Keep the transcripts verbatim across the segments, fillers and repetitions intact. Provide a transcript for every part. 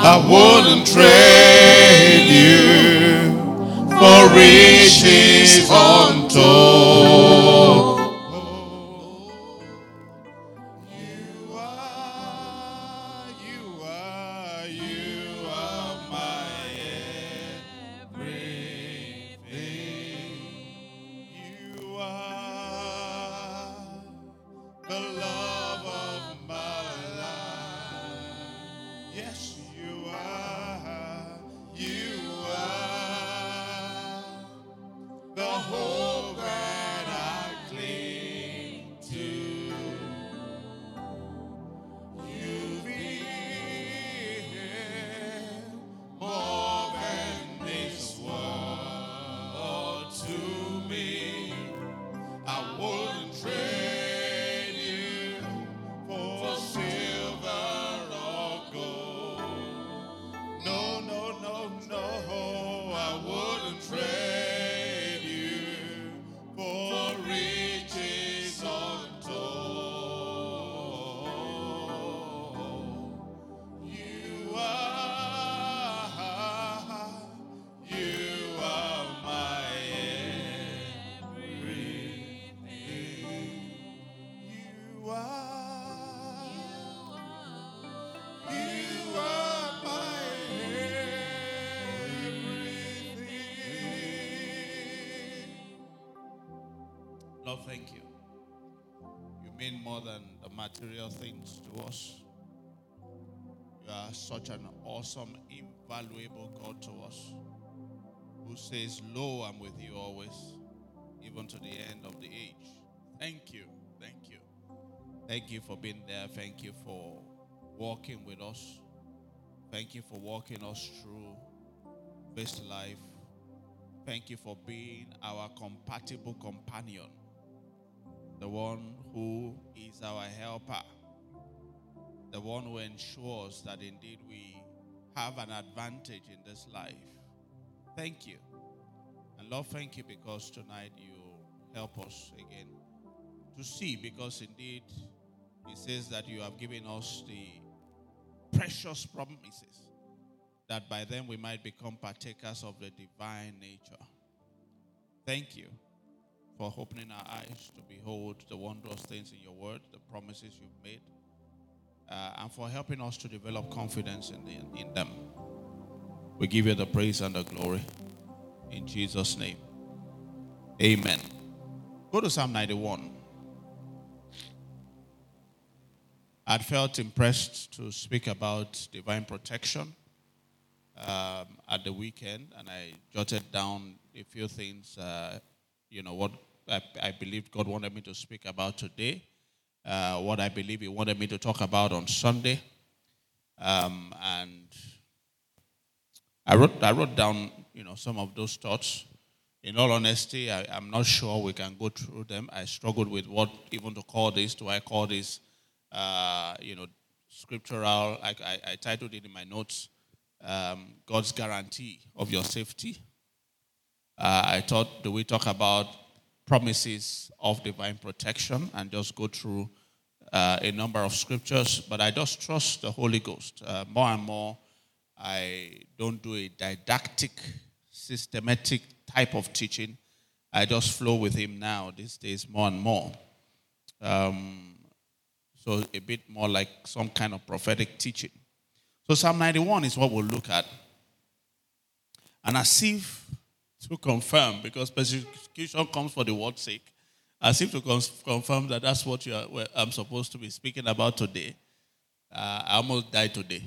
I wouldn't trade you for riches untold. You are, you are, you are my everything. You are the love of my life. Yes, you are. You are the hope that I cling to. You've been more than this world to me. I wouldn't trade you for silver or gold. No, no, no, no, I wouldn't trade you for riches untold. You are, you are my everything. You are, you are my everything. Lord, thank you. You mean more than the material things to us. You are such an awesome, invaluable God to us, who says, lo, I'm with you always, even to the end of the age. Thank you. Thank you. Thank you for being there. Thank you for walking with us. Thank you for walking us through this life. Thank you for being our compatible companion, the one who is our helper, the one who ensures that indeed we have an advantage in this life. Thank you. And Lord, thank you because tonight you help us again to see, because indeed it says that you have given us the precious promises, that by them we might become partakers of the divine nature. Thank you for opening our eyes to behold the wondrous things in your word, the promises you've made, uh, and for helping us to develop confidence in, the, in them. We give you the praise and the glory. In Jesus' name, amen. Go to Psalm ninety-one. I'd felt impressed to speak about divine protection um, at the weekend, and I jotted down a few things, uh, you know, what I, I believed God wanted me to speak about today, uh, what I believe He wanted me to talk about on Sunday. Um, and I wrote, I wrote down, you know, some of those thoughts. In all honesty, I, I'm not sure we can go through them. I struggled with what even to call this. Do I call this, uh, you know, scriptural? I, I, I titled it in my notes, um, God's guarantee of your safety. Uh, I thought, do we talk about promises of divine protection and just go through uh, a number of scriptures? But I just trust the Holy Ghost. Uh, more and more, I don't do a didactic, systematic type of teaching. I just flow with Him now these days more and more. Um, so a bit more like some kind of prophetic teaching. So Psalm ninety-one is what we'll look at. And as if to confirm, because persecution comes for the word's sake, as if to confirm that that's what you are, well, I'm supposed to be speaking about today. Uh, I almost died today.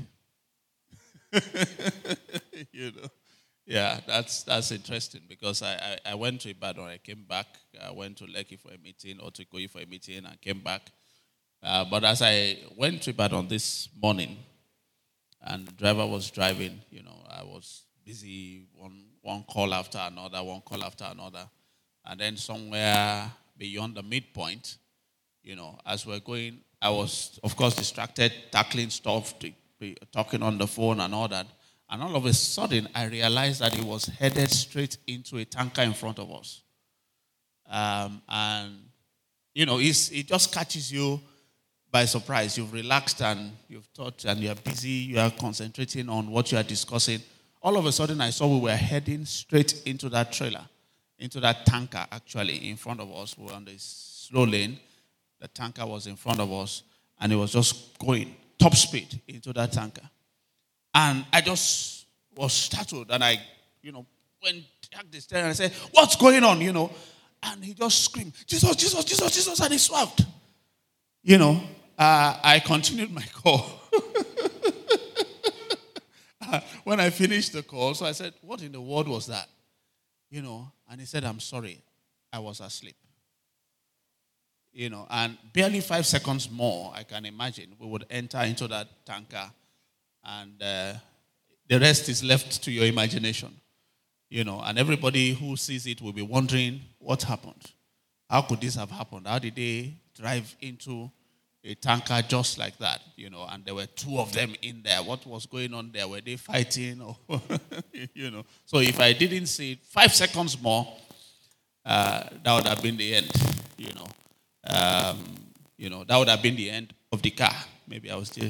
You know, yeah, that's that's interesting, because I, I, I went to Ibadan, I came back. I went to Lekki for a meeting, or to Ikoyi for a meeting, and came back. Uh, but as I went to Ibadan this morning, and the driver was driving, you know, I was busy, one one call after another, one call after another. And then somewhere beyond the midpoint, you know, as we're going, I was, of course, distracted, tackling stuff, to, to, talking on the phone and all that. And all of a sudden, I realized that it was headed straight into a tanker in front of us. Um, and, you know, it's, it just catches you by surprise. You've relaxed and you've thought and you're busy. You are concentrating on what you are discussing. All of a sudden, I saw we were heading straight into that trailer, into that tanker, actually, in front of us. We were on the slow lane. The tanker was in front of us, and it was just going top speed into that tanker. And I just was startled, and I, you know, went back the steering and I said, "What's going on?" You know, and he just screamed, "Jesus, Jesus, Jesus, Jesus," and he swerved. You know, uh, I continued my call. When I finished the call, so I said, "What in the world was that?" You know, and he said, "I'm sorry, I was asleep." You know, and barely five seconds more, I can imagine, we would enter into that tanker, and uh, the rest is left to your imagination. You know, and everybody who sees it will be wondering, what happened? How could this have happened? How did they drive into a tanker just like that? You know, and there were two of them in there. What was going on there? Were they fighting? Or you know, so if I didn't see it five seconds more, uh, that would have been the end. You know, um, you know, that would have been the end of the car. Maybe I was still,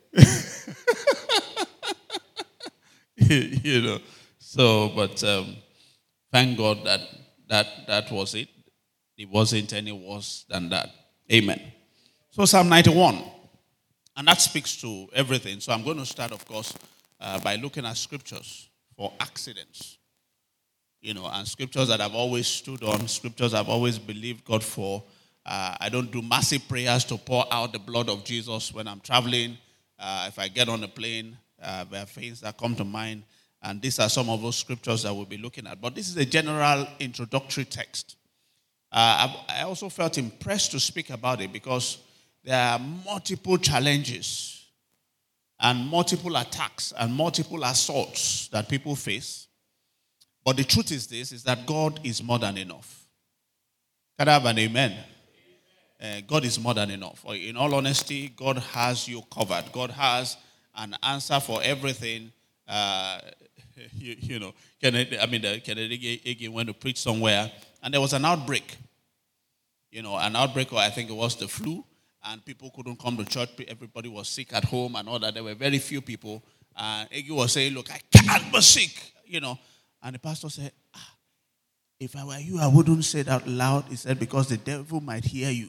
you know. So, but um, thank God that that that was it. It wasn't any worse than that. Amen. So Psalm ninety-one, and that speaks to everything. So I'm going to start, of course, uh, by looking at scriptures for accidents. You know, and scriptures that I've always stood on, scriptures I've always believed God for. Uh, I don't do massive prayers to pour out the blood of Jesus when I'm traveling. Uh, if I get on a plane, uh, there are things that come to mind. And these are some of those scriptures that we'll be looking at. But this is a general introductory text. Uh, I also felt impressed to speak about it because there are multiple challenges and multiple attacks and multiple assaults that people face. But the truth is this, is that God is more than enough. Can I have an amen? Uh, God is more than enough. In all honesty, God has you covered. God has an answer for everything. Uh, you, you know, Kennedy, I mean, uh, Kennedy Hagin went to preach somewhere, and there was an outbreak. You know, an outbreak, or I think it was the flu, and people couldn't come to church. Everybody was sick at home and all that. There were very few people. And Hagin was saying, "Look, I can't be sick," you know. And the pastor said, ah, "If I were you, I wouldn't say that loud." He said, "Because the devil might hear you."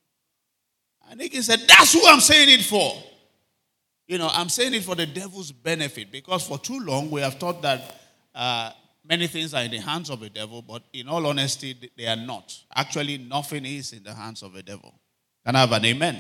And Hagin said, "That's who I'm saying it for." You know, I'm saying it for the devil's benefit, because for too long we have thought that uh, many things are in the hands of the devil, but in all honesty, they are not. Actually, nothing is in the hands of the devil. Can I have an amen?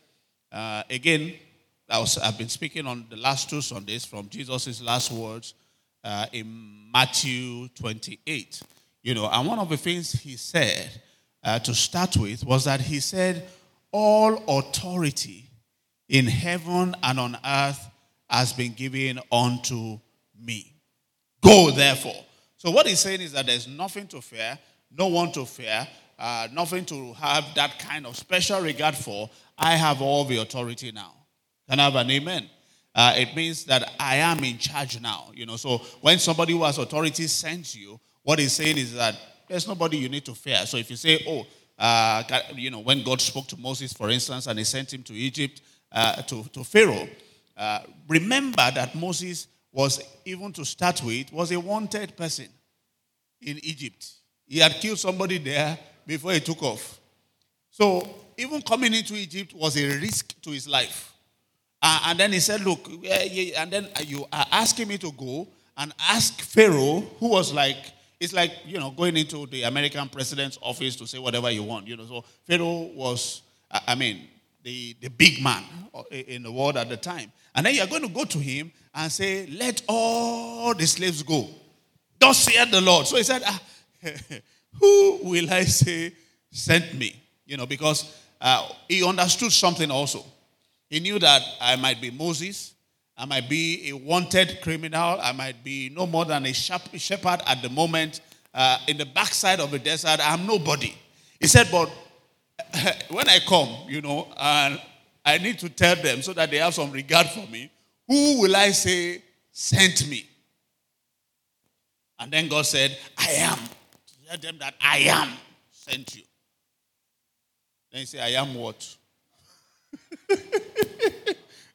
Uh, again, I was, I've been speaking on the last two Sundays from Jesus' last words uh, in Matthew twenty-eight. You know, and one of the things he said uh, to start with was that he said, "All authority in heaven and on earth has been given unto me. Go, therefore." So what he's saying is that there's nothing to fear, no one to fear, uh, nothing to have that kind of special regard for. I have all the authority now. Can I have an amen? Uh, it means that I am in charge now. You know, so when somebody who has authority sends you, what he's saying is that there's nobody you need to fear. So if you say, oh, uh, you know, when God spoke to Moses, for instance, and he sent him to Egypt, Uh, to, to Pharaoh, uh, remember that Moses was, even to start with, was a wanted person in Egypt. He had killed somebody there before he took off. So even coming into Egypt was a risk to his life. Uh, and then he said, look, yeah, yeah, and then you are asking me to go and ask Pharaoh, who was like, it's like, you know, going into the American president's office to say whatever you want. You know, so Pharaoh was, I mean, The, the big man in the world at the time. And then you're going to go to him and say, "Let all the slaves go. Thus saith the Lord." So he said, ah, who will I say sent me? You know, because uh, he understood something also. He knew that I might be Moses. I might be a wanted criminal. I might be no more than a shepherd at the moment. Uh, in the backside of the desert, I'm nobody. He said, but when I come, you know, and I need to tell them so that they have some regard for me, who will I say sent me? And then God said, I am. Tell them that I am sent you. Then he said, I am what?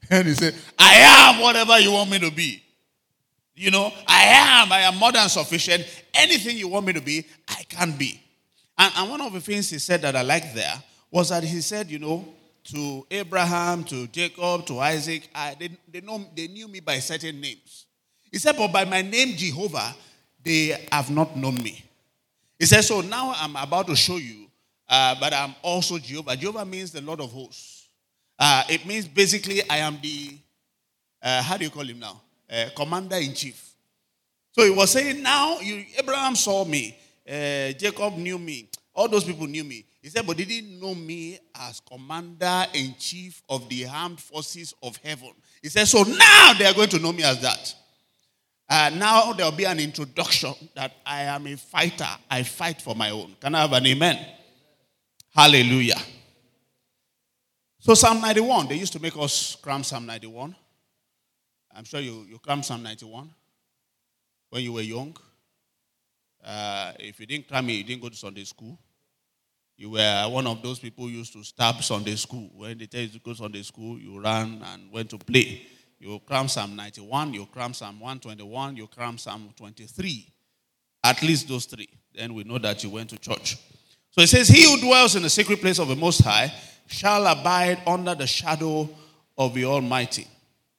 And he said, I am whatever you want me to be. You know, I am. I am more than sufficient. Anything you want me to be, I can be. And, and one of the things he said that I liked there was that he said, you know, to Abraham, to Jacob, to Isaac, I, they, they, know, they knew me by certain names. He said, but by my name Jehovah, they have not known me. He said, so now I'm about to show you, uh, but I'm also Jehovah. Jehovah means the Lord of hosts. Uh, it means basically I am the, uh, how do you call him now? Uh, Commander-in-chief. So he was saying, now you, Abraham saw me, uh, Jacob knew me, all those people knew me. He said, but they didn't know me as Commander-in-chief of the armed forces of heaven. He said, so now they are going to know me as that. Uh, now there will be an introduction that I am a fighter. I fight for my own. Can I have an amen? Hallelujah. So Psalm ninety-one, they used to make us cram Psalm ninety-one. I'm sure you, you cram Psalm ninety-one when you were young. Uh, if you didn't cram it, you didn't go to Sunday school. You were one of those people who used to stab Sunday school. When they tell you to go to Sunday school, you ran and went to play. You cram Psalm ninety-one, you cram Psalm one twenty-one, you cram Psalm twenty-three. At least those three. Then we know that you went to church. So it says, he who dwells in the secret place of the Most High shall abide under the shadow of the Almighty.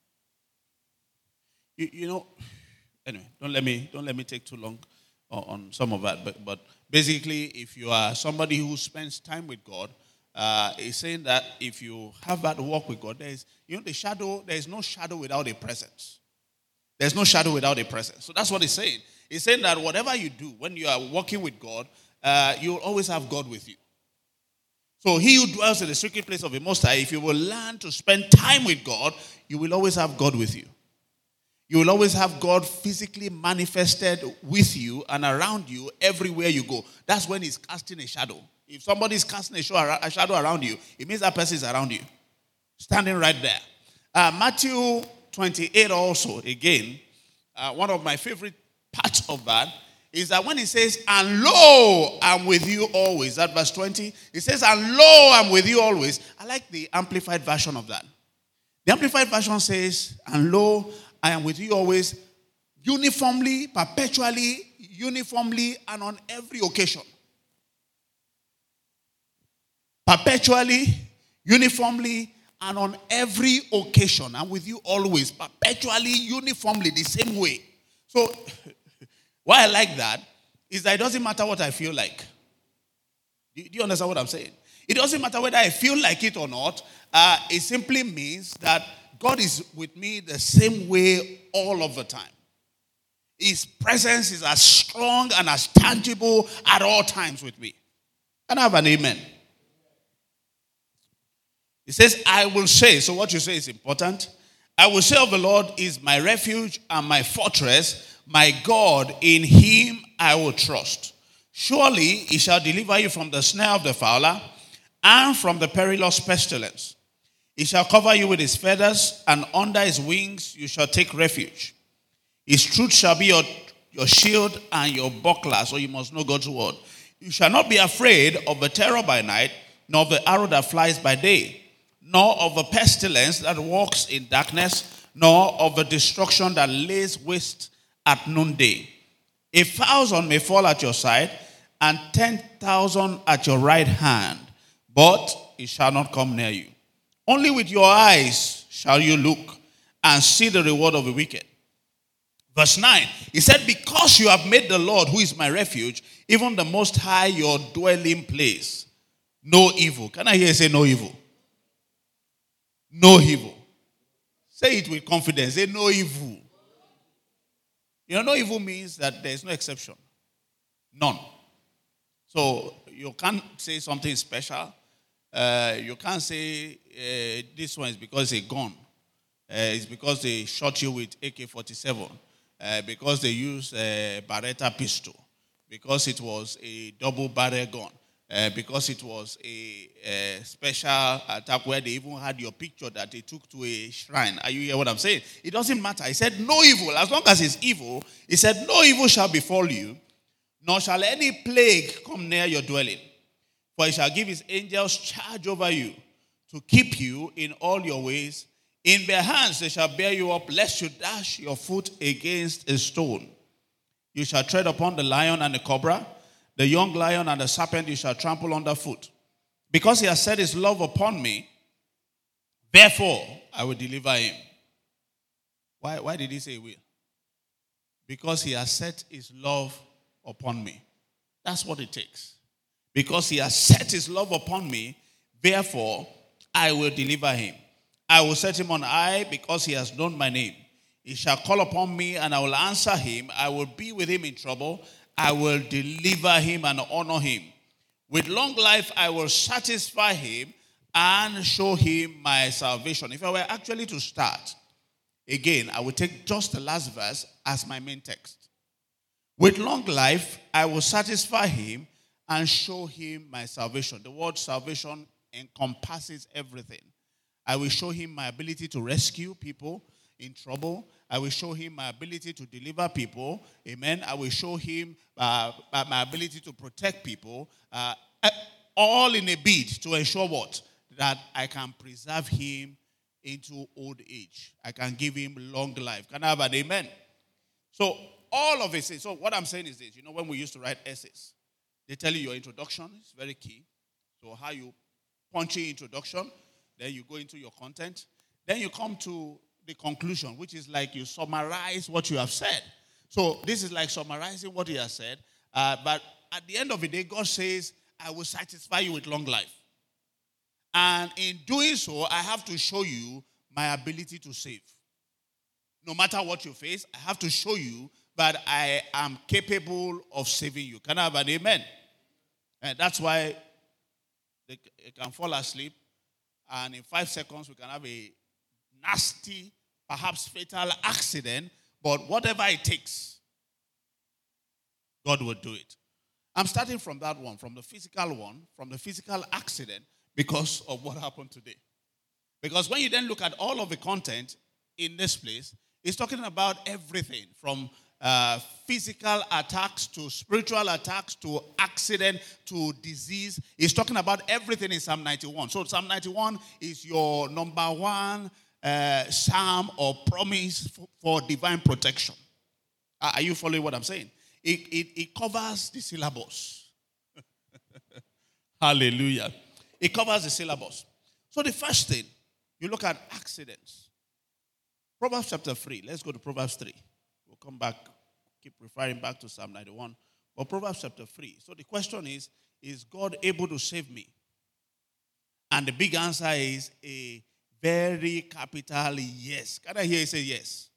You, you know, anyway, don't let me don't let me take too long on, on some of that. But, but basically, if you are somebody who spends time with God, uh, it's saying that if you have that walk with God, there is, you know, the shadow, there is no shadow without a presence. There's no shadow without a presence. So that's what it's saying. It's saying that whatever you do, when you are walking with God, uh, you will always have God with you. So he who dwells in the secret place of the Most High, if you will learn to spend time with God, you will always have God with you. You will always have God physically manifested with you and around you everywhere you go. That's when he's casting a shadow. If somebody is casting a shadow around you, it means that person is around you, standing right there. Uh, Matthew twenty-eight also, again, uh, one of my favorite parts of that is that when he says, and lo, I'm with you always, that verse twenty, it says, and lo, I'm with you always. I like the amplified version of that. The amplified version says, and lo, I am with you always, uniformly, perpetually, uniformly, and on every occasion. Perpetually, uniformly, and on every occasion. I'm with you always, perpetually, uniformly, the same way. So, why I like that is that it doesn't matter what I feel like. Do you understand what I'm saying? It doesn't matter whether I feel like it or not. Uh, it simply means that God is with me the same way all of the time. His presence is as strong and as tangible at all times with me. Can I have an amen? It says, I will say, so what you say is important. I will say of the Lord is my refuge and my fortress, my God, in him I will trust. Surely he shall deliver you from the snare of the fowler and from the perilous pestilence. He shall cover you with his feathers, and under his wings you shall take refuge. His truth shall be your, your shield and your buckler. So you must know God's word. You shall not be afraid of the terror by night, nor of the arrow that flies by day, nor of the pestilence that walks in darkness, nor of the destruction that lays waste at noonday. A thousand may fall at your side, and ten thousand at your right hand, but it shall not come near you. Only with your eyes shall you look and see the reward of the wicked. Verse nine, he said, because you have made the Lord, who is my refuge, even the Most High, your dwelling place, no evil. Can I hear you say no evil? No evil. Say it with confidence. Say no evil. You know, no evil means that there is no exception. None. So you can't say something special. Uh, you can't say uh, this one is because it's a gun. Uh, it's because they shot you with A K forty-seven. Uh, because they used a Beretta pistol. Because it was a double barrel gun. Uh, because it was a, a special attack where they even had your picture that they took to a shrine. Are you hear what I'm saying? It doesn't matter. He said no evil. As long as it's evil, he said no evil shall befall you, nor shall any plague come near your dwelling. For he shall give his angels charge over you to keep you in all your ways. In their hands they shall bear you up, lest you dash your foot against a stone. You shall tread upon the lion and the cobra, the young lion and the serpent you shall trample underfoot. Because he has set his love upon me, therefore I will deliver him. Why, why did he say he will? Because he has set his love upon me. That's what it takes. Because he has set his love upon me, therefore I will deliver him. I will set him on high because he has known my name. He shall call upon me and I will answer him. I will be with him in trouble. I will deliver him and honor him. With long life I will satisfy him and show him my salvation. If I were actually to start, again, I will take just the last verse as my main text. With long life I will satisfy him and show him my salvation. The word salvation encompasses everything. I will show him my ability to rescue people in trouble. I will show him my ability to deliver people. Amen. I will show him uh, my ability to protect people. Uh, all in a bid to ensure what? That I can preserve him into old age. I can give him long life. Can I have an amen? So all of it. So what I'm saying is this. You know, when we used to write essays, they tell you your introduction is very key. So how you punchy introduction. Then you go into your content. Then you come to the conclusion, which is like you summarize what you have said. So this is like summarizing what he has said. Uh, but at the end of the day, God says, I will satisfy you with long life. And in doing so, I have to show you my ability to save. No matter what you face, I have to show you that I am capable of saving you. Can I have an amen? And that's why they can fall asleep. And in five seconds, we can have a nasty, perhaps fatal accident. But whatever it takes, God will do it. I'm starting from that one, from the physical one, from the physical accident, because of what happened today. Because when you then look at all of the content in this place, it's talking about everything from uh, physical attacks to spiritual attacks to accident to disease. It's talking about everything in Psalm ninety-one. So Psalm ninety-one is your number one uh, psalm or promise for, for divine protection. Uh, are you following what I'm saying? It, it, it covers the syllabus. Hallelujah. It covers the syllabus. So the first thing, you look at accidents. Proverbs chapter three. Let's go to Proverbs three. We'll come back, keep referring back to Psalm ninety-one. But Proverbs chapter three. So the question is, is God able to save me? And the big answer is a very capital yes. Can I hear you say yes?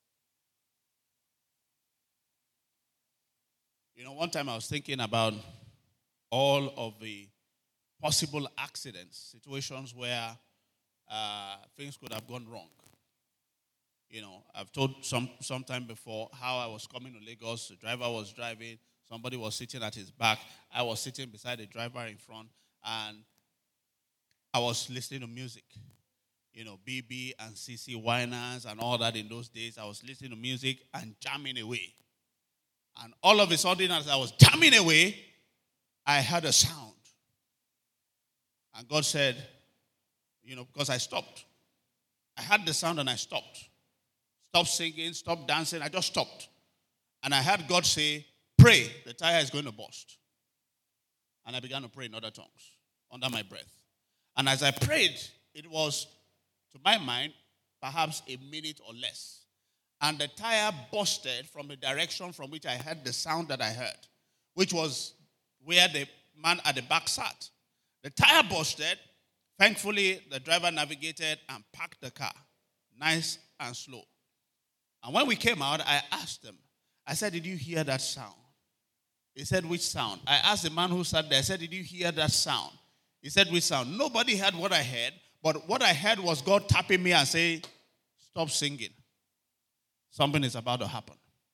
You know, one time I was thinking about all of the possible accidents, situations where uh, things could have gone wrong. You know, I've told some sometime before how I was coming to Lagos. The driver was driving. Somebody was sitting at his back. I was sitting beside the driver in front. And I was listening to music. You know, B B and C C Winers and all that in those days. I was listening to music and jamming away. And all of a sudden, as I was jamming away, I heard a sound. And God said, you know, because I stopped. I heard the sound and I stopped. Stopped singing, stopped dancing. I just stopped. And I heard God say, pray, the tire is going to burst. And I began to pray in other tongues under my breath. And as I prayed, it was, to my mind, perhaps a minute or less. And the tire busted from the direction from which I heard the sound that I heard, which was where the man at the back sat. The tire busted. Thankfully, the driver navigated and parked the car, nice and slow. And when we came out, I asked him, I said, did you hear that sound? He said, which sound? I asked the man who sat there, I said, did you hear that sound? He said, which sound? Nobody heard what I heard, but what I heard was God tapping me and saying, stop singing. Something is about to happen.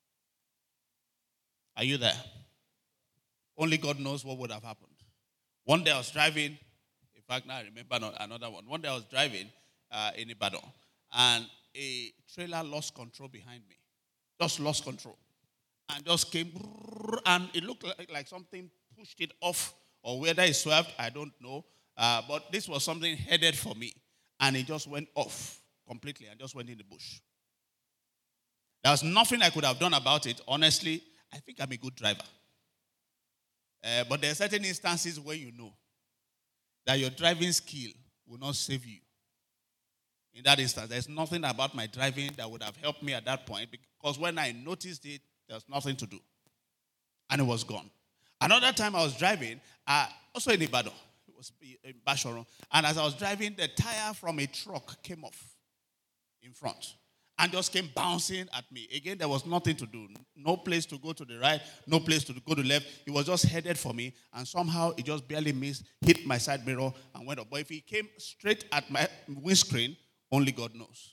Are you there? Only God knows what would have happened. One day I was driving. In fact, now I remember another one. One day I was driving uh, in Ibadan, and a trailer lost control behind me. Just lost control. And just came, and it looked like, like something pushed it off, or whether it swerved, I don't know. Uh, but this was something headed for me, and it just went off. completely and just went in the bush. There was nothing I could have done about it. Honestly, I think I'm a good driver. Uh, but there are certain instances where you know that your driving skill will not save you. In that instance, there's nothing about my driving that would have helped me at that point, because when I noticed it, there was nothing to do. And it was gone. Another time I was driving, uh, also in Ibadan, it was in Bashoron, and as I was driving, the tire from a truck came off in front and just came bouncing at me. Again, there was nothing to do. No place to go to the right, no place to go to the left. It was just headed for me, and somehow it just barely missed, hit my side mirror, and went up. But if it came straight at my windscreen, only God knows.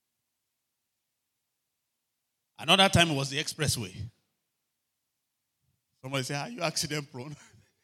Another time it was the expressway. Somebody say, are you accident prone?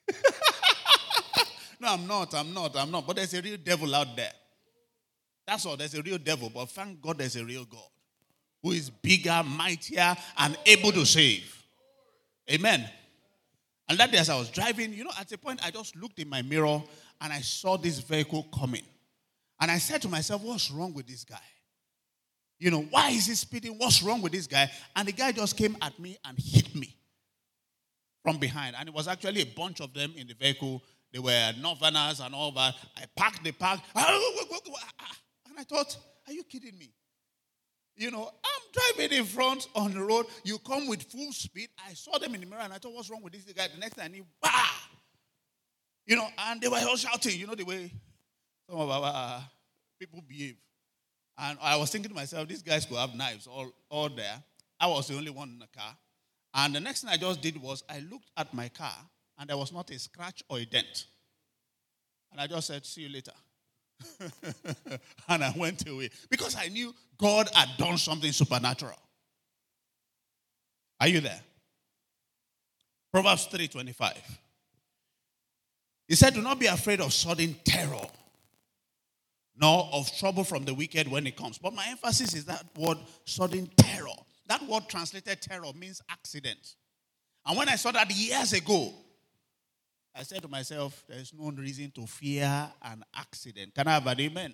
No, I'm not, I'm not, I'm not. But there's a real devil out there. That's all, there's a real devil. But thank God there's a real God who is bigger, mightier, and able to save. Amen. And that day as I was driving, you know, at a point I just looked in my mirror and I saw this vehicle coming. And I said to myself, what's wrong with this guy? You know, why is he speeding? What's wrong with this guy? And the guy just came at me and hit me from behind. And it was actually a bunch of them in the vehicle. They were Northerners and all that. I parked the park. And I thought, are you kidding me? You know, I'm driving in front on the road. You come with full speed. I saw them in the mirror and I thought, what's wrong with this guy? The next thing I knew, bah! You know, and they were all shouting, you know, the way some of our people behave. And I was thinking to myself, these guys could have knives all, all there. I was the only one in the car. And the next thing I just did was I looked at my car and there was not a scratch or a dent. And I just said, see you later. And I went away. Because I knew God had done something supernatural. Are you there? Proverbs three twenty-five. He said, do not be afraid of sudden terror, nor of trouble from the wicked when it comes. But my emphasis is that word, sudden terror. That word translated terror means accident. And when I saw that years ago, I said to myself, there is no reason to fear an accident. Can I have an amen?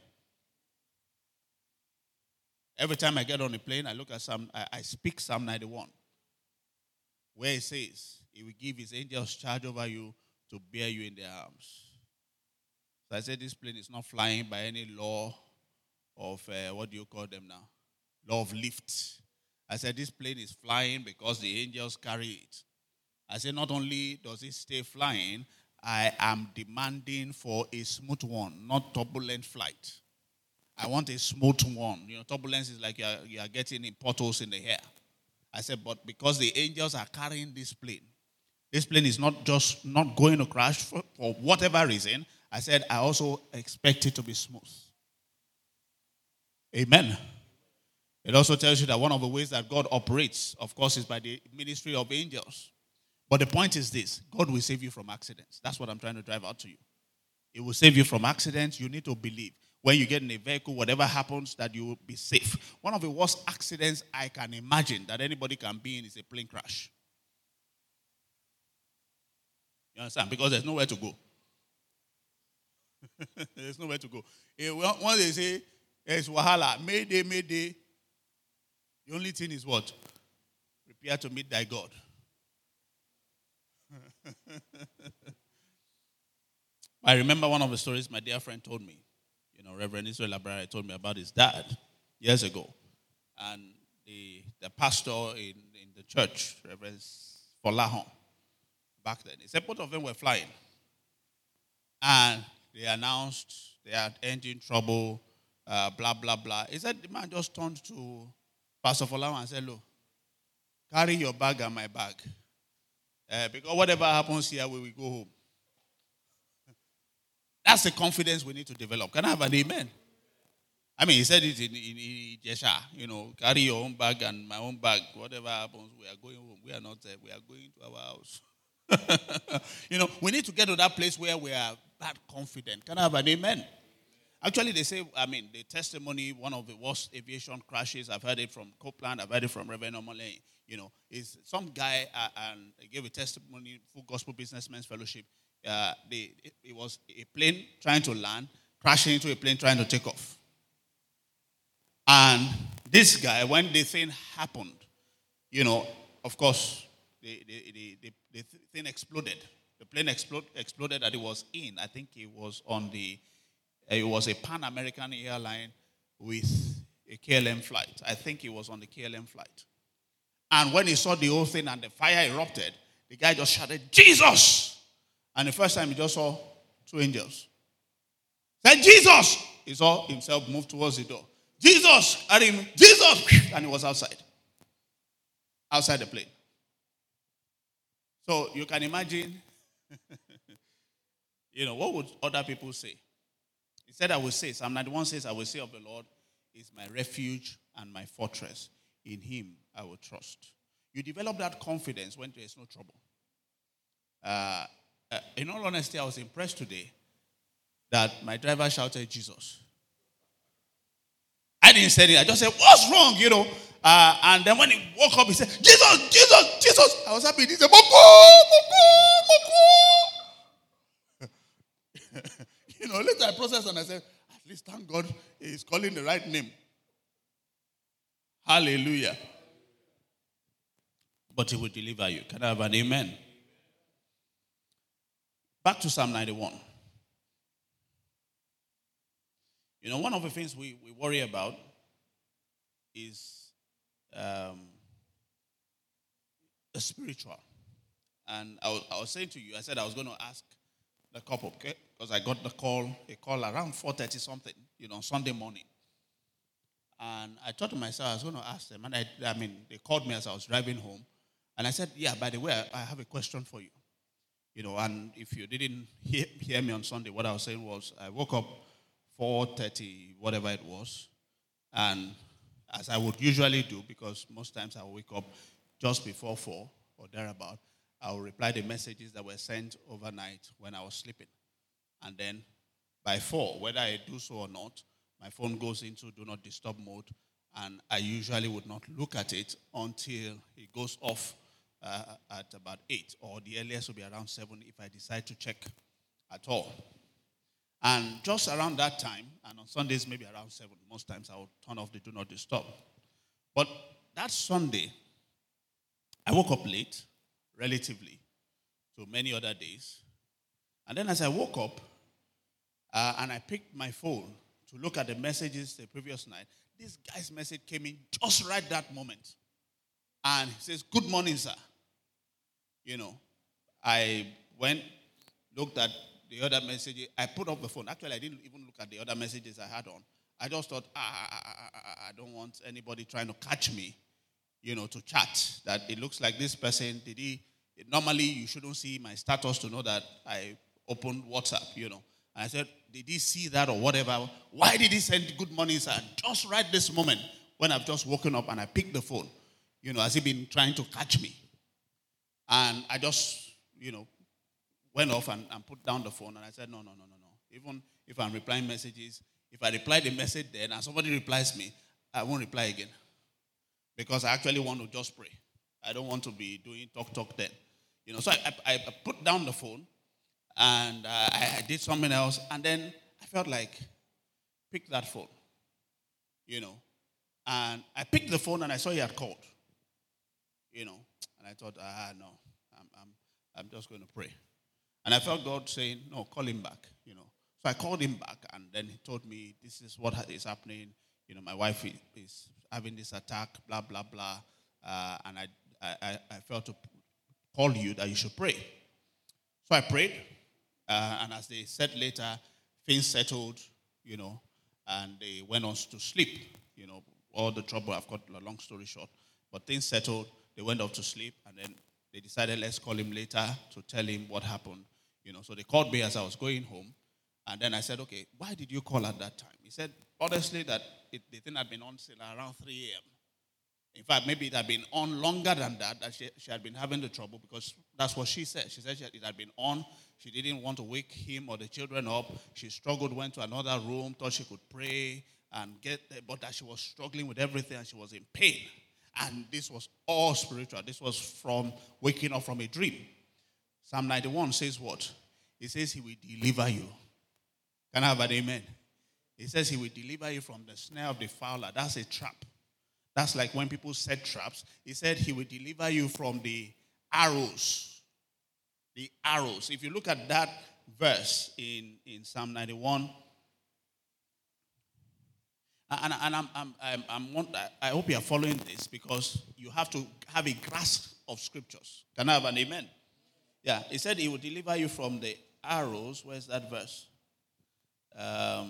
Every time I get on a plane, I look at Psalm, I, I speak Psalm ninety-one, where it says, he will give his angels charge over you to bear you in their arms. So I said, this plane is not flying by any law of, uh, what do you call them now? Law of lift. I said, this plane is flying because the angels carry it. I said, not only does it stay flying, I am demanding for a smooth one, not turbulent flight. I want a smooth one. You know, turbulence is like you are, you are getting in potholes in the air. I said, but because the angels are carrying this plane, this plane is not just not going to crash for, for whatever reason. I said, I also expect it to be smooth. Amen. It also tells you that one of the ways that God operates, of course, is by the ministry of angels. But the point is this: God will save you from accidents. That's what I'm trying to drive out to you. It will save you from accidents. You need to believe. When you get in a vehicle, whatever happens, that you will be safe. One of the worst accidents I can imagine that anybody can be in is a plane crash. You understand? Because there's nowhere to go. There's nowhere to go. Once they say, it's wahala, mayday, mayday, the only thing is what? Prepare to meet thy God. I remember one of the stories my dear friend told me. You know, Reverend Israel Labrara told me about his dad years ago. And the, the pastor in, in the church, Reverend Folahon, back then, he said both of them were flying. And they announced they had engine trouble, uh, blah, blah, blah. He said the man just turned to Pastor Folahon and said, look, carry your bag and my bag. Uh, because whatever happens here, we will go home. That's the confidence we need to develop. Can I have an amen? I mean, he said it in, in, in Jesha, you know, carry your own bag and my own bag. Whatever happens, we are going home. We are not there. We are going to our house. You know, we need to get to that place where we are that confident. Can I have an amen? Actually, they say, I mean, the testimony, one of the worst aviation crashes, I've heard it from Copeland, I've heard it from Reverend Omole, you know, is some guy, uh, and he gave a testimony, Full Gospel Businessmen's Fellowship. Uh, they, it, it was a plane trying to land, crashing into a plane trying to take off. And this guy, when the thing happened, you know, of course, the, the, the, the, the thing exploded. The plane explode, exploded that it was in. I think it was on the, it was a Pan American airline with a K L M flight. I think it was on the K L M flight. And when he saw the whole thing and the fire erupted, the guy just shouted, Jesus! And the first time he just saw two angels. Said, Jesus! He saw himself move towards the door. Jesus! At him, Jesus! And he was outside. Outside the plane. So you can imagine, you know, what would other people say? He said, I will say, Psalm ninety-one says, I will say of the Lord is my refuge and my fortress. In him I will trust. You develop that confidence when there is no trouble. Uh, uh, in all honesty, I was impressed today that my driver shouted Jesus. I didn't say it. I just said, what's wrong, you know? Uh, and then when he woke up, he said, Jesus, Jesus, Jesus. I was happy. He said, Boko, Boko, Boko. You know, later I processed and I said, at least thank God he's calling the right name. Hallelujah. But he will deliver you. Can I have an amen? Back to Psalm ninety-one. You know, one of the things we, we worry about is um, the spiritual. And I was, I was saying to you, I said I was going to ask the couple, okay? Because I got the call, a call around four thirty something, you know, Sunday morning. And I thought to myself, I was going to ask them. And I, I mean, they called me as I was driving home. And I said, yeah, by the way, I, I have a question for you. You know, and if you didn't hear, hear me on Sunday, what I was saying was, I woke up four thirty, whatever it was. And as I would usually do, because most times I wake up just before four or thereabout, I will reply the messages that were sent overnight when I was sleeping. And then by four, whether I do so or not, my phone goes into do not disturb mode, and I usually would not look at it until it goes off uh, at about eight, or the earliest will be around seven if I decide to check at all. And just around that time, and on Sundays maybe around seven, most times I will turn off the do not disturb. But that Sunday, I woke up late, relatively, to many other days. And then as I woke up, uh, and I picked my phone to look at the messages the previous night, this guy's message came in just right that moment. And he says, good morning, sir. You know, I went, looked at the other messages. I put up the phone. Actually, I didn't even look at the other messages I had on. I just thought, ah, I, I, I don't want anybody trying to catch me, you know, to chat. That it looks like this person, did he, normally you shouldn't see my status to know that I opened WhatsApp, you know. And I said, did he see that or whatever? Why did he send good morning, sir? Just right this moment when I've just woken up and I picked the phone, you know, has he been trying to catch me? And I just, you know, went off and, and put down the phone. And I said, no, no, no, no, no. Even if I'm replying messages, if I reply the message then and somebody replies me, I won't reply again. Because I actually want to just pray. I don't want to be doing talk, talk then. You know, so I, I, I put down the phone. And uh, I, I did something else, and then I felt like, pick that phone, you know. And I picked the phone, and I saw he had called, you know. And I thought, ah, no, I'm, I'm, I'm just going to pray. And I felt God saying, no, call him back, you know. So I called him back, and then he told me, this is what is happening. You know, my wife is having this attack, blah, blah, blah. Uh, and I, I, I felt to call you that you should pray. So I prayed. Uh, and as they said later, things settled, you know, and they went on to sleep. You know, all the trouble, I've got a long story short. But things settled, they went off to sleep, and then they decided, let's call him later to tell him what happened. You know, so they called me as I was going home, and then I said, okay, why did you call at that time? He said, honestly, that it, the thing had been on till around three a.m. In fact, maybe it had been on longer than that, that she, she had been having the trouble, because that's what she said. She said she had, it had been on. She didn't want to wake him or the children up. She struggled, went to another room, thought she could pray and get there, but that she was struggling with everything and she was in pain. And this was all spiritual. This was from waking up from a dream. Psalm ninety-one says what? It says he will deliver you. Can I have an amen? He says he will deliver you from the snare of the fowler. That's a trap. That's like when people set traps. He said he will deliver you from the arrows. The arrows. If you look at that verse in, in Psalm ninety-one, and, and I'm, I'm, I'm, I'm, I hope you are following this, because you have to have a grasp of scriptures. Can I have an amen? Yeah, he said he will deliver you from the arrows. Where's that verse? Um,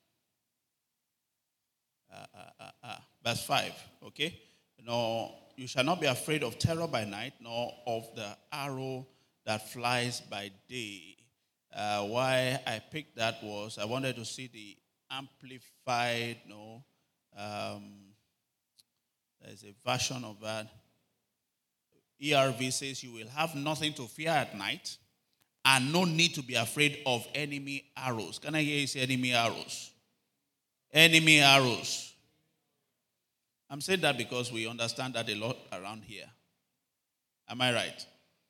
uh, uh, uh, uh, verse five, okay? No, you shall not be afraid of terror by night, nor of the arrow that flies by day. Uh, why I picked that was I wanted to see the amplified, no, um, there's a version of that. E R V says you will have nothing to fear at night and no need to be afraid of enemy arrows. Can I hear you say enemy arrows? Enemy arrows. I'm saying that because we understand that a lot around here. Am I right?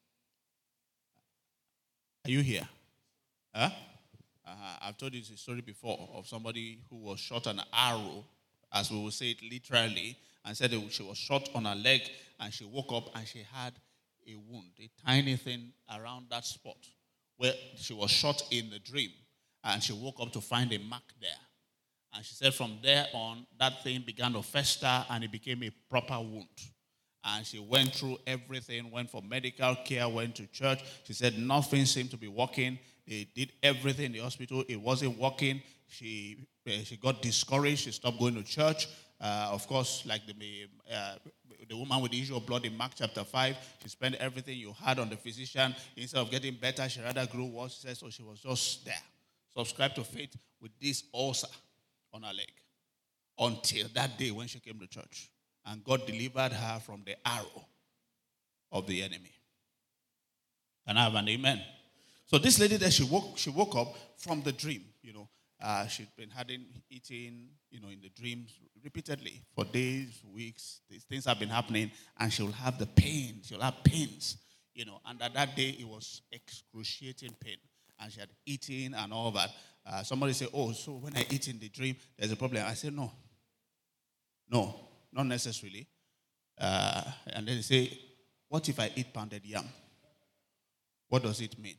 Are you here? Huh? Uh-huh. I've told you this story before of somebody who was shot an arrow, as we will say it literally, and said she was shot on her leg, and she woke up and she had a wound, a tiny thing around that spot where she was shot in the dream, and she woke up to find a mark there. And she said from there on, that thing began to fester and it became a proper wound. And she went through everything, went for medical care, went to church. She said nothing seemed to be working. They did everything in the hospital. It wasn't working. She uh, she got discouraged. She stopped going to church. Uh, of course, like the uh, the woman with the issue of blood in Mark chapter five, she spent everything you had on the physician. Instead of getting better, she rather grew worse. She said, so she was just there, subscribed to faith with this ulcer on her leg until that day when she came to church. And God delivered her from the arrow of the enemy. Can I have an amen? So this lady that she woke, she woke up from the dream, you know. Uh, she'd been having, eating, you know, in the dreams repeatedly for days, weeks. These things have been happening, and she'll have the pain. She'll have pains, you know. And at that day, it was excruciating pain. And she had eaten and all that. Uh, somebody said, oh, so when I eat in the dream, there's a problem. I said, no. No, not necessarily. Uh, and then they say, what if I eat pounded yam? What does it mean?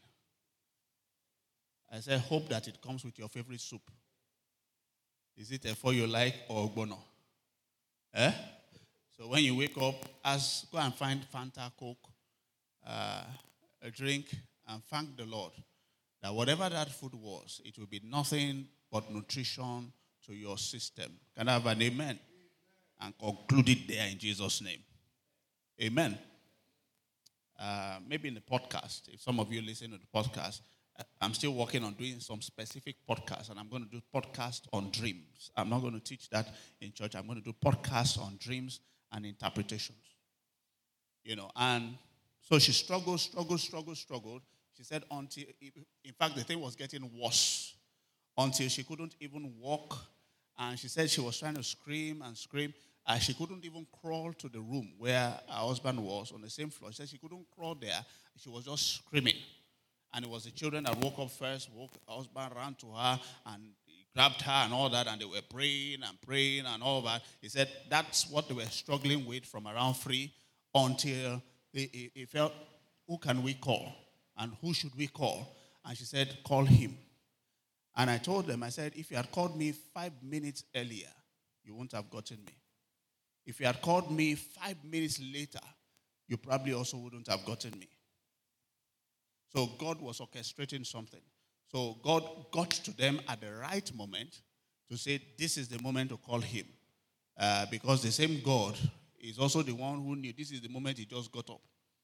I said, hope that it comes with your favorite soup. Is it a for you like or ogbono? Eh? So when you wake up, ask, go and find Fanta, Coke, uh, a drink, and thank the Lord that whatever that food was, it will be nothing but nutrition to your system. Can I have an amen? And conclude it there in Jesus' name. Amen. Uh, maybe in the podcast, if some of you listen to the podcast, I'm still working on doing some specific podcasts, and I'm going to do podcasts on dreams. I'm not going to teach that in church. I'm going to do podcasts on dreams and interpretations. You know, and so she struggled, struggled, struggled, struggled. She said until, in fact, the thing was getting worse until she couldn't even walk. And she said she was trying to scream and scream. And she couldn't even crawl to the room where her husband was on the same floor. She said she couldn't crawl there. She was just screaming. And it was the children that woke up first. Woke, her husband ran to her and he grabbed her and all that. And they were praying and praying and all that. He said that's what they were struggling with from around three until he, he, he felt, who can we call? And who should we call? And she said, call him. And I told them, I said, if you had called me five minutes earlier, you wouldn't have gotten me. If you had called me five minutes later, you probably also wouldn't have gotten me. So God was orchestrating something. So God got to them at the right moment to say, this is the moment to call him. Uh, because the same God is also the one who knew this is the moment he just got up.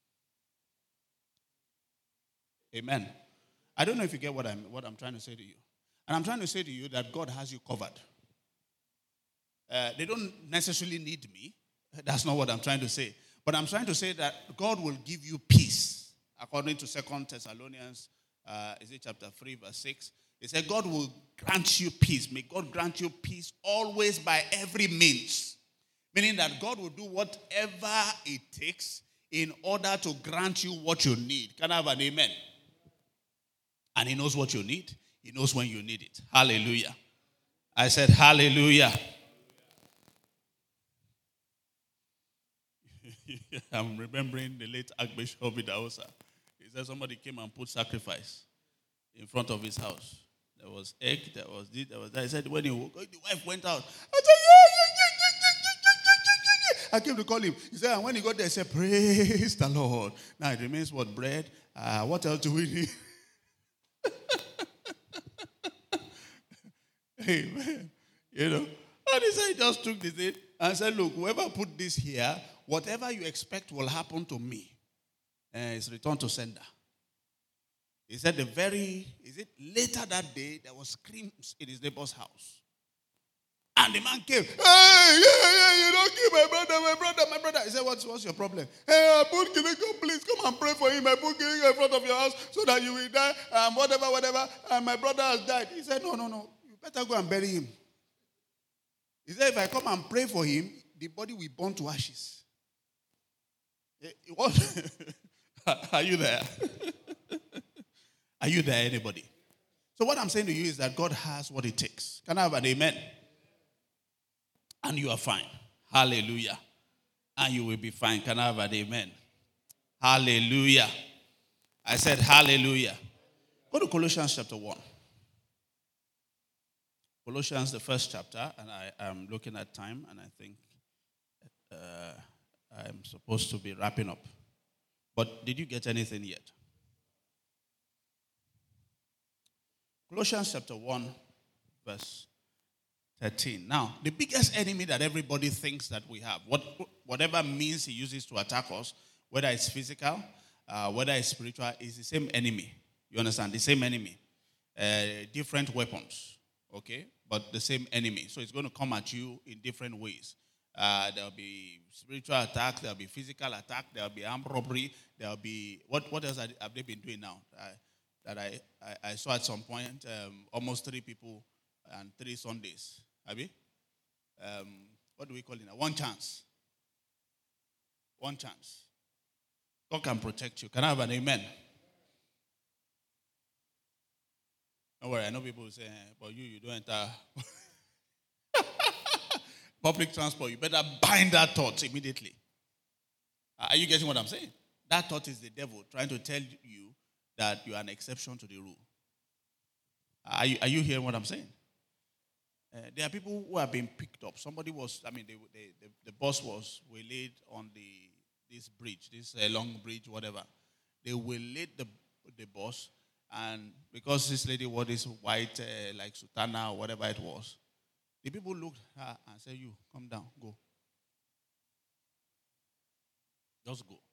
Amen. I don't know if you get what I'm, what I'm trying to say to you. And I'm trying to say to you that God has you covered. Uh, they don't necessarily need me. That's not what I'm trying to say. But I'm trying to say that God will give you peace. According to Second Thessalonians, uh, is it chapter three, verse six? It said God will grant you peace. May God grant you peace always by every means. Meaning that God will do whatever it takes in order to grant you what you need. Can I have an amen? And he knows what you need. He knows when you need it. Hallelujah. I said, hallelujah. I'm remembering the late Archbishop Idahosa. He said somebody came and put sacrifice in front of his house. There was egg, there was this, there was that. He said when he woke up, the wife went out. I said, yeah, yeah, yeah, yeah, yeah, yeah, yeah, yeah. I came to call him. He said, and when he got there, he said, praise the Lord. Now it remains what? Bread? Uh, what else do we need? Amen. You know. And he said, he just took this in and said, look, whoever put this here, whatever you expect will happen to me, uh, is returned to sender. He said the very, is it later that day, there was screams in his neighbor's house. And the man came, hey, yeah, yeah, you don't kill my brother, my brother, my brother. He said, what's, what's your problem? Hey, Abu Kineko, please come and pray for him. I put Kineko in front of your house so that you will die, um, whatever, whatever. And my brother has died. He said, no, no, no, you better go and bury him. He said, if I come and pray for him, the body will burn to ashes. What? Are you there? Are you there, anybody? So what I'm saying to you is that God has what it takes. Can I have an amen? And you are fine. Hallelujah. And you will be fine. Can I have an amen? Hallelujah. I said hallelujah. Go to Colossians chapter one. Colossians, the first chapter, and I am looking at time, and I think uh, I'm supposed to be wrapping up. But did you get anything yet? Colossians chapter one, verse thirteen. Now, the biggest enemy that everybody thinks that we have, what, whatever means he uses to attack us, whether it's physical, uh, whether it's spiritual, is the same enemy. You understand? The same enemy. Uh, different weapons. Okay? But the same enemy. So it's going to come at you in different ways. Uh, there'll be spiritual attack, there'll be physical attack, there'll be armed robbery, there'll be, what, what else have they been doing now? Uh, that I, I, I saw at some point, um, almost three people and three Sundays. Abi? Um, what do we call it now? One chance. One chance. God can protect you. Can I have an amen? Don't worry, I know people say, but you, you don't enter public transport. You better bind that thought immediately. Are you getting what I'm saying? That thought is the devil trying to tell you that you are an exception to the rule. Are you, are you hearing what I'm saying? Uh, there are people who have been picked up. Somebody was, I mean, they, they, the, the bus was waylaid on the this bridge, this uh, long bridge, whatever. They waylaid the, the bus. And because this lady wore this white, uh, like sutana or whatever it was, the people looked at her and said, you, come down, go. Just go.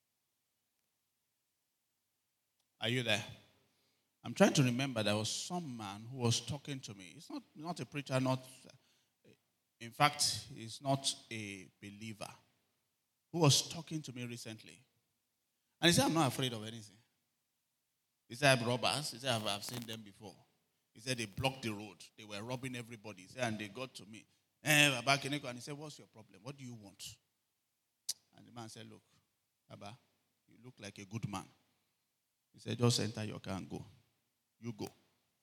Are you there? I'm trying to remember there was some man who was talking to me. He's not, not a preacher, not, in fact, he's not a believer, who was talking to me recently. And he said, I'm not afraid of anything. He said, I have robbers. He said, I've, I've seen them before. He said, they blocked the road. They were robbing everybody. He said, and they got to me. Eh, Baba Kineko. And he said, what's your problem? What do you want? And the man said, look, Baba, you look like a good man. He said, just enter your car and go. You go.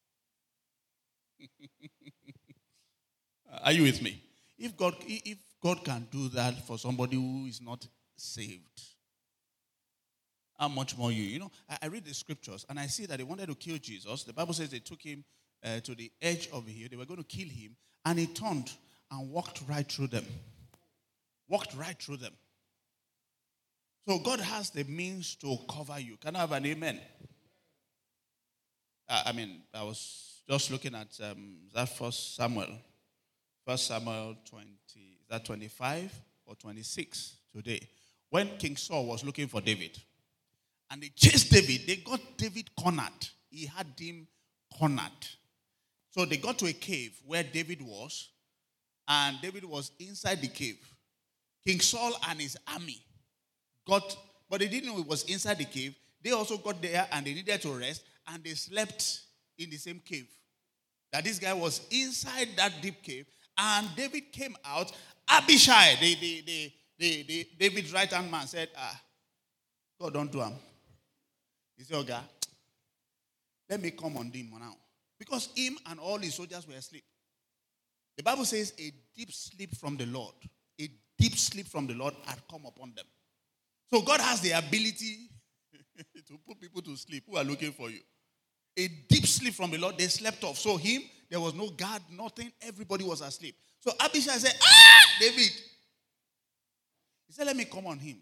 Are you with me? If God, if God can do that for somebody who is not saved, how much more you? You know, I, I read the scriptures and I see that they wanted to kill Jesus. The Bible says they took him uh, to the edge of the hill. They were going to kill him. And he turned and walked right through them. Walked right through them. So God has the means to cover you. Can I have an amen? Uh, I mean, I was just looking at um, that First Samuel. First Samuel twenty, is that twenty-five or twenty-six today? When King Saul was looking for David. And they chased David. They got David cornered. He had him cornered. So they got to a cave where David was. And David was inside the cave. King Saul and his army got, but they didn't know it was inside the cave. They also got there and they needed to rest. And they slept in the same cave. That this guy was inside that deep cave. And David came out. Abishai, the, the, the, the, the David's right-hand man, said, ah, God don't do him. He said, okay, let me come on him now. Because him and all his soldiers were asleep. The Bible says a deep sleep from the Lord, a deep sleep from the Lord had come upon them. So God has the ability to put people to sleep who are looking for you. A deep sleep from the Lord, they slept off. So him, there was no guard, nothing. Everybody was asleep. So Abishai said, ah, David. He said, let me come on him.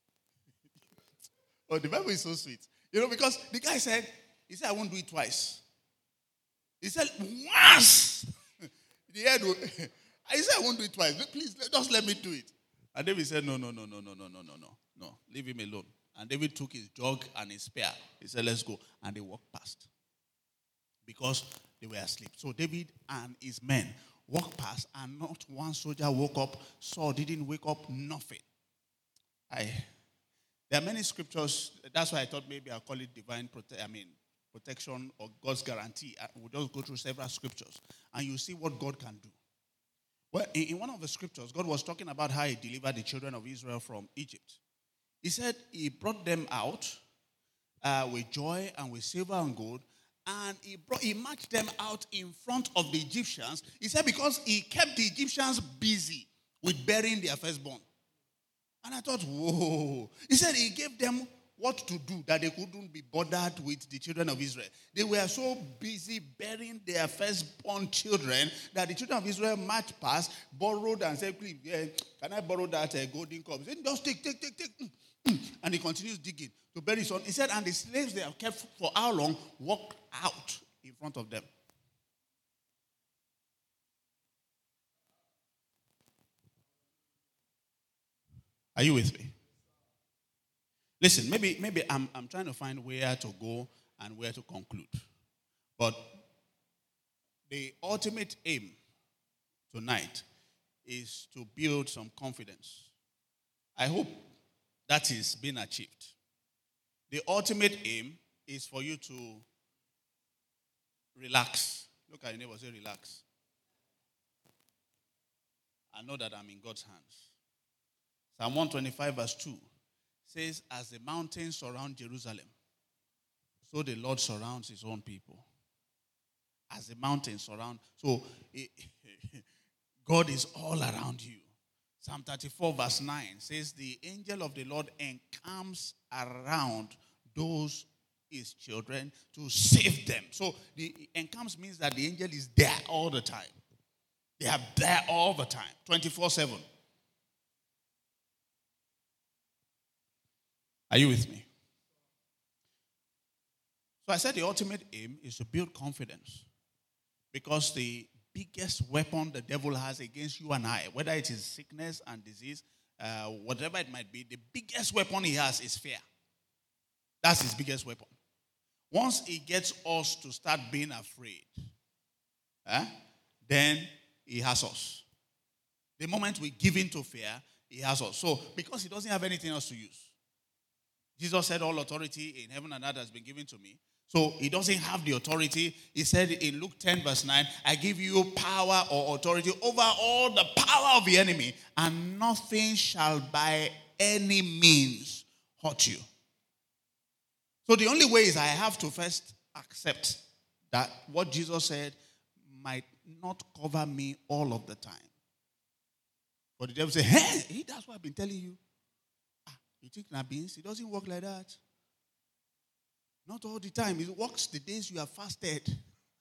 Oh, the Bible is so sweet. You know, because the guy said, he said, I won't do it twice. He said, once. The head will, he said, I won't do it twice. Please, just let me do it. And David said, no, no, no, no, no, no, no, no, no. No, leave him alone. And David took his jug and his spear. He said, let's go. And they walked past. Because they were asleep. So David and his men walked past, and not one soldier woke up. Saul didn't wake up, nothing. I, there are many scriptures. That's why I thought maybe I'll call it divine prote- I mean, protection or God's guarantee. We'll just go through several scriptures, and you see what God can do. Well, in, in one of the scriptures, God was talking about how he delivered the children of Israel from Egypt. He said he brought them out uh, with joy and with silver and gold, and he brought, he marched them out in front of the Egyptians. He said because he kept the Egyptians busy with burying their firstborn. And I thought, whoa. He said he gave them what to do, that they couldn't be bothered with the children of Israel. They were so busy burying their firstborn children that the children of Israel marched past, borrowed, and said, please, yeah, can I borrow that uh, golden cup? He said, just take, take, take, take. Mm, mm. And he continues digging to bury his son. He said, and the slaves they have kept for how long walked out in front of them. Are you with me? Listen, maybe maybe I'm I'm trying to find where to go and where to conclude. But the ultimate aim tonight is to build some confidence. I hope that is being achieved. The ultimate aim is for you to relax. Look at your neighbor, say relax. I know that I'm in God's hands. Psalm one twenty-five verse two says, as the mountains surround Jerusalem, so the Lord surrounds his own people. As the mountains surround, so it, God is all around you. Psalm thirty-four verse nine says, the angel of the Lord encamps around those his children to save them. So the encamps means that the angel is there all the time. They are there all the time, twenty-four seven. Are you with me? So I said the ultimate aim is to build confidence. Because the biggest weapon the devil has against you and I, whether it is sickness and disease, uh, whatever it might be, the biggest weapon he has is fear. That's his biggest weapon. Once he gets us to start being afraid, eh, then he has us. The moment we give in to fear, he has us. So, because he doesn't have anything else to use. Jesus said, all authority in heaven and earth has been given to me. So he doesn't have the authority. He said in Luke ten verse nine, I give you power or authority over all the power of the enemy, and nothing shall by any means hurt you. So the only way is I have to first accept that what Jesus said might not cover me all of the time. But the devil say, hey, that's what I've been telling you. You think Nabins? It doesn't work like that. Not all the time. It works the days you have fasted.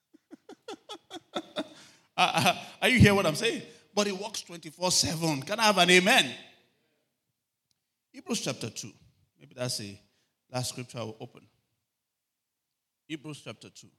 uh, uh, are you hearing what I'm saying? But it works twenty-four seven. Can I have an amen? Hebrews chapter two. Maybe that's the last scripture I will open. Hebrews chapter two.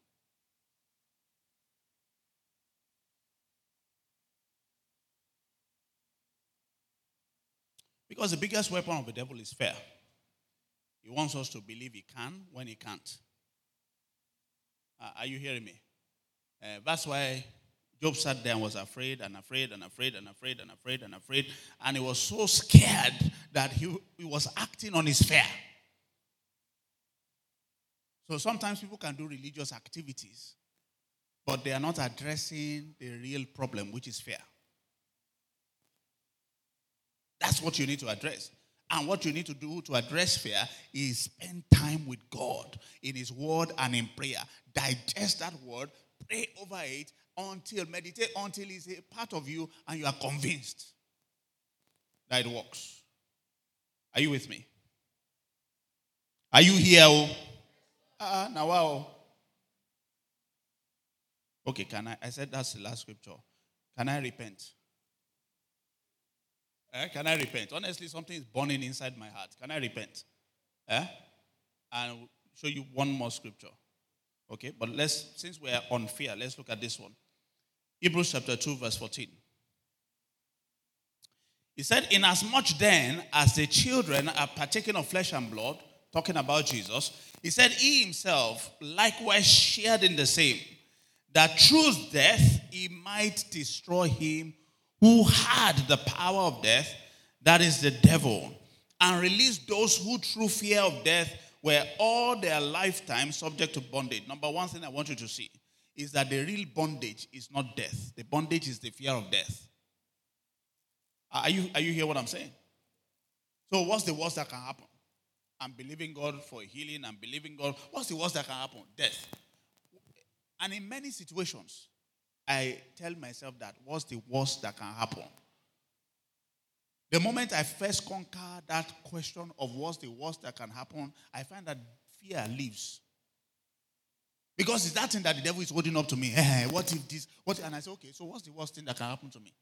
Because the biggest weapon of the devil is fear. He wants us to believe he can when he can't. Uh, are you hearing me? Uh, that's why Job sat there and was afraid and afraid and afraid and afraid and afraid and afraid. And he was so scared that he, he was acting on his fear. So sometimes people can do religious activities, but they are not addressing the real problem, which is fear. That's what you need to address. And what you need to do to address fear is spend time with God in his word and in prayer. Digest that word, pray over it, until, meditate until it's a part of you and you are convinced that it works. Are you with me? Are you here? Ah, uh, now wow. Okay, can I? I said that's the last scripture. Can I repent? Eh? Can I repent? Honestly, something is burning inside my heart. Can I repent? Eh? And I'll show you one more scripture. Okay, but let's, since we are on fear, let's look at this one. Hebrews chapter two, verse fourteen. He said, inasmuch then as the children are partaking of flesh and blood, talking about Jesus, he said he himself likewise shared in the same, that through death he might destroy him who had the power of death, that is the devil, and release those who through fear of death were all their lifetime subject to bondage. Number one thing I want you to see is that the real bondage is not death. The bondage is the fear of death. Are you, are you hearing what I'm saying? So what's the worst that can happen? I'm believing God for healing. I'm believing God. What's the worst that can happen? Death. And in many situations, I tell myself that what's the worst that can happen? The moment I first conquer that question of what's the worst that can happen, I find that fear leaves. Because it's that thing that the devil is holding up to me. Hey, what if this? What? And I say, okay, so what's the worst thing that can happen to me?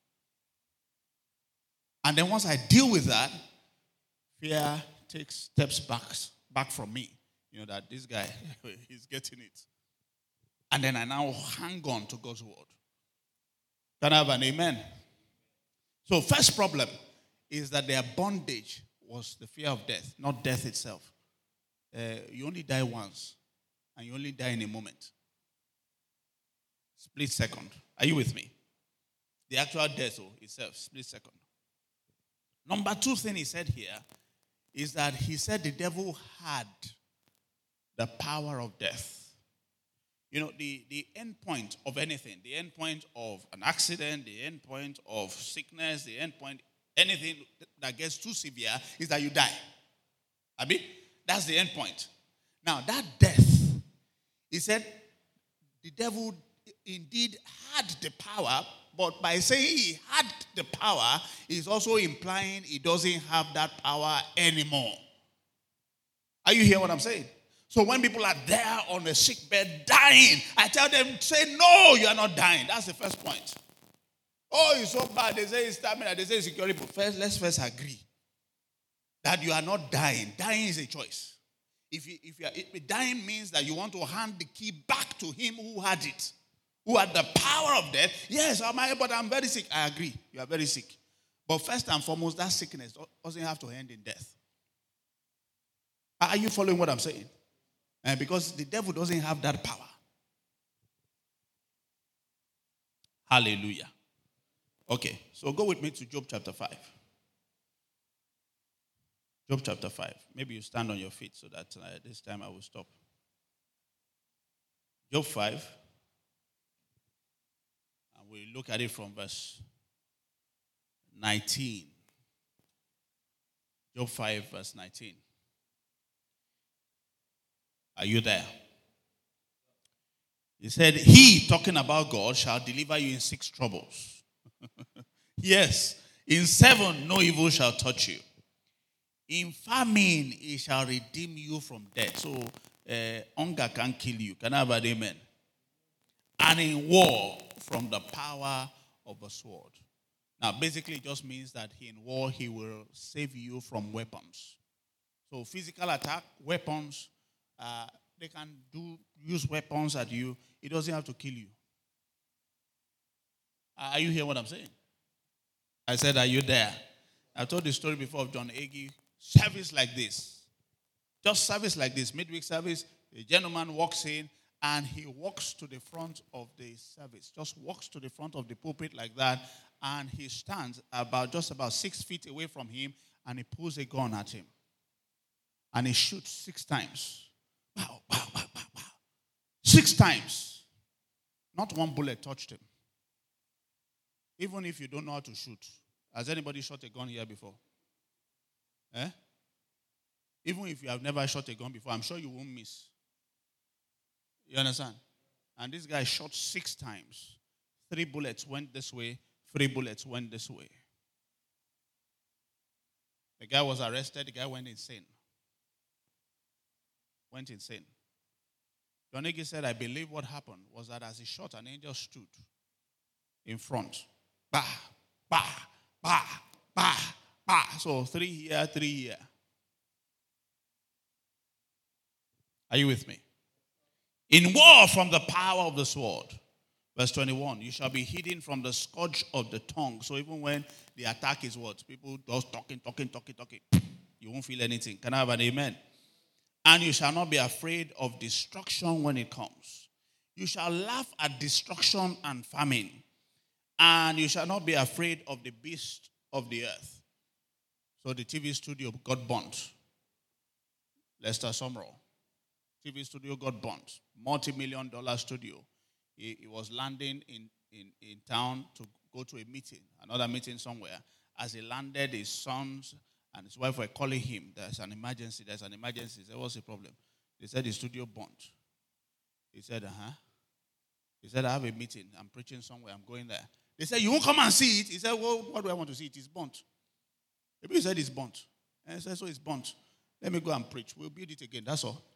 And then once I deal with that, fear takes steps back, back from me. You know, that this guy, he's getting it. And then I now hang on to God's word. Can I have an amen? So first problem is that their bondage was the fear of death, not death itself. Uh, you only die once, and you only die in a moment. Split second. Are you with me? The actual death itself, split second. Number two thing he said here is that he said the devil had the power of death. You know, the, the end point of anything, the end point of an accident, the end point of sickness, the end point, anything that gets too severe is that you die. Abi? That's the end point. Now, that death, he said the devil indeed had the power, but by saying he had the power, he's also implying he doesn't have that power anymore. Are you hearing what I'm saying? So when people are there on a sick bed dying, I tell them, say, no, you are not dying. That's the first point. Oh, it's so bad. They say it's stamina. They say it's security. But first, let's first agree that you are not dying. Dying is a choice. If you, if you are, if dying means that you want to hand the key back to him who had it, who had the power of death. Yes, am I, but I'm very sick. I agree. You are very sick. But first and foremost, that sickness doesn't have to end in death. Are you following what I'm saying? Uh, because the devil doesn't have that power. Hallelujah. Okay, so go with me to Job chapter five. Job chapter five. Maybe you stand on your feet so that uh, this time I will stop. Job five. And we look at it from verse nineteen. Job five, verse nineteen. Are you there? He said, he, talking about God, shall deliver you in six troubles. Yes, in seven no evil shall touch you. In famine he shall redeem you from death. So uh, hunger can't kill you. Can I have an amen? And in war from the power of a sword. Now basically it just means that in war he will save you from weapons. So physical attack, weapons, uh, they can do use weapons at you. It doesn't have to kill you. Are you hearing what I'm saying? I said, are you there? I told the story before of John Agee. Service like this. Just service like this. Midweek service. A gentleman walks in and he walks to the front of the service. Just walks to the front of the pulpit like that. And he stands about just about six feet away from him and he pulls a gun at him. And he shoots six times. Wow, wow, wow, wow, wow. Six times. Not one bullet touched him. Even if you don't know how to shoot. Has anybody shot a gun here before? Eh? Even if you have never shot a gun before, I'm sure you won't miss. You understand? And this guy shot six times. Three bullets went this way, three bullets went this way. The guy was arrested, the guy went insane. Went insane. John Hagin said, I believe what happened was that as he shot, an angel stood in front. Bah, bah, bah, bah, bah. So three here, three here. Are you with me? In war from the power of the sword. Verse twenty-one, you shall be hidden from the scourge of the tongue. So even when the attack is what? People just talking, talking, talking, talking. You won't feel anything. Can I have an amen? And you shall not be afraid of destruction when it comes. You shall laugh at destruction and famine. And you shall not be afraid of the beast of the earth. So the T V studio got burnt. Lester Sumrall. T V studio got burnt. Multi-million dollar studio. He, he was landing in, in, in town to go to a meeting, another meeting somewhere. As he landed, his sons and his wife were calling him. There's an emergency, there's an emergency. He said, what's the problem? They said the studio burnt. He said, uh-huh. He said, I have a meeting. I'm preaching somewhere. I'm going there. They said, you won't come and see it? He said, well, what do I want to see? It is burnt. Maybe he said it's burnt. And he said, so it's burnt. Let me go and preach. We'll build it again. That's all.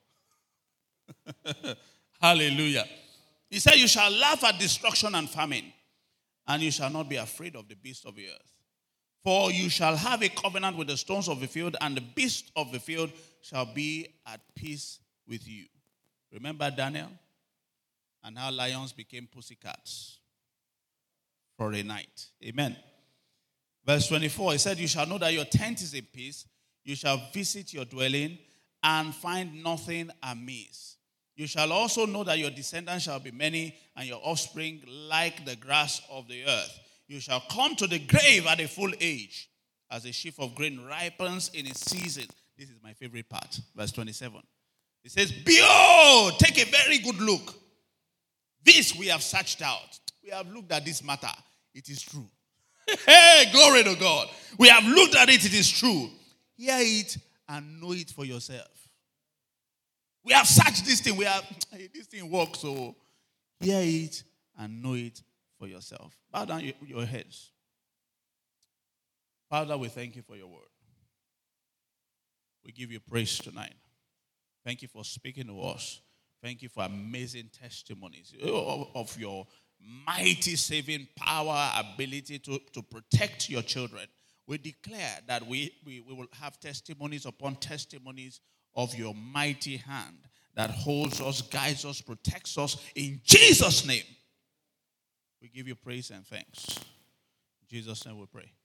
Hallelujah. He said, you shall laugh at destruction and famine, and you shall not be afraid of the beast of the earth. For you shall have a covenant with the stones of the field, and the beast of the field shall be at peace with you. Remember Daniel? And how lions became pussycats for a night. Amen. Verse twenty-four, he said, you shall know that your tent is in peace. You shall visit your dwelling and find nothing amiss. You shall also know that your descendants shall be many, and your offspring like the grass of the earth. You shall come to the grave at a full age, as a sheaf of grain ripens in its season. This is my favorite part, verse twenty-seven. It says, behold, take a very good look. This we have searched out. We have looked at this matter. It is true. Hey, glory to God. We have looked at it. It is true. Hear it and know it for yourself. We have searched this thing. We have, hey, this thing works. So hear it and know it for yourself. Bow down your, your heads. Father, we thank you for your word. We give you praise tonight. Thank you for speaking to us. Thank you for amazing testimonies of, of your mighty saving power, ability to, to protect your children. We declare that we, we, we will have testimonies upon testimonies of your mighty hand that holds us, guides us, protects us. In Jesus' name, we give you praise and thanks. In Jesus' name we pray.